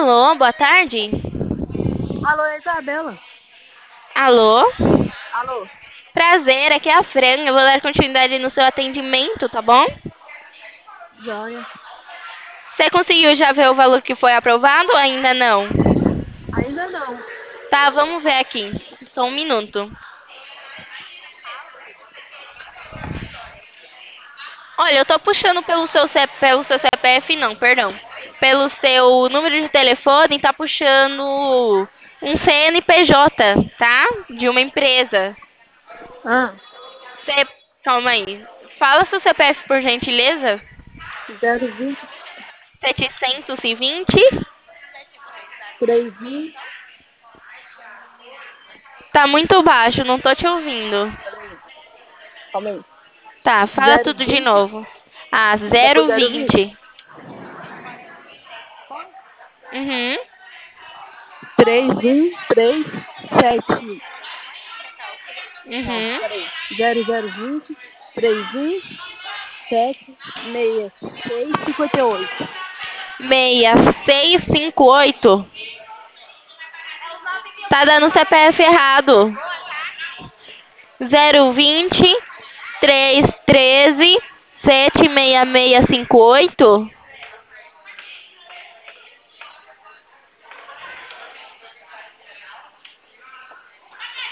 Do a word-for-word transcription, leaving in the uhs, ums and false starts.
Alô, boa tarde. Alô, Isabela. Alô, Alô. prazer, aqui é a Fran. Eu vou dar continuidade no seu atendimento, tá bom? Joia. Você conseguiu já ver o valor que foi aprovado ou ainda não? Ainda não. Tá, vamos ver aqui. Só um minuto. Olha, eu tô puxando pelo seu, C- pelo seu C P F, não, perdão. Pelo seu número de telefone, tá puxando um C N P J, tá? De uma empresa. Ah, Você, calma aí. Fala seu C P F, por gentileza. zero vinte, Setecentos e vinte. três um. Tá muito baixo, não tô te ouvindo. Peraí, calma aí. Tá, fala Zero tudo de vinte, novo. Ah, depois zero zero vinte. vinte. Uhum. Três um três sete. Não, Uhum. peraí. Zero zero vinte, três um sete seis seis cinquenta e oito. seis seis cinco oito. Tá dando C P F errado. Zero vinte três treze sete seis seis cinco oito.